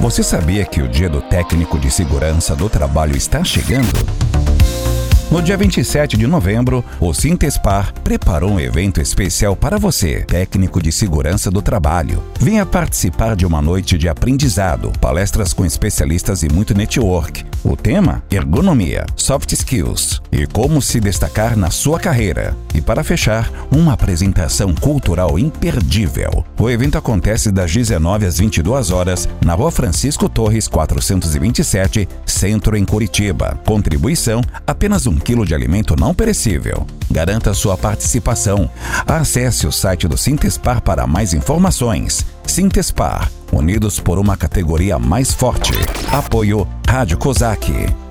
Você sabia que o Dia do Técnico de Segurança do Trabalho está chegando? No dia 27 de novembro, o Sintespar preparou um evento especial para você, técnico de segurança do trabalho. Venha participar de uma noite de aprendizado, palestras com especialistas e muito network. O tema? Ergonomia, soft skills e como se destacar na sua carreira. E para fechar, uma apresentação cultural imperdível. O evento acontece das 19 às 22 horas na Rua Francisco Torres 427, Centro, em Curitiba. Contribuição: apenas 1 quilo de alimento não perecível. Garanta sua participação. Acesse o site do Sintespar para mais informações. Sintespar, unidos por uma categoria mais forte. Apoio Rádio Kozak.